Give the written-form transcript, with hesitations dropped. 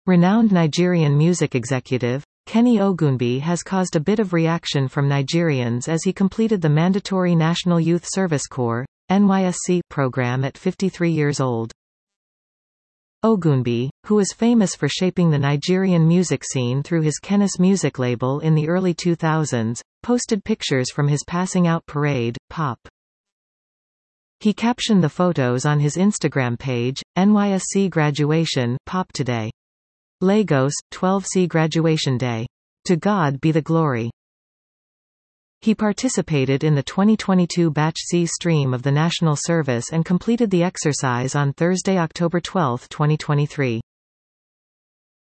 Renowned Nigerian music executive, Kenny Ogunbi has caused a bit of reaction from Nigerians as he completed the mandatory National Youth Service Corps (NYSC) program at 53 years old. Ogunbi, who is famous for shaping the Nigerian music scene through his Kennis music label in the early 2000s, posted pictures from his passing out parade, Pop. He captioned the photos on his Instagram page, NYSC graduation, Pop today. Lagos, 12C graduation day. To God be the glory. He participated in the 2022 Batch C stream of the National Service and completed the exercise on Thursday, October 12, 2023.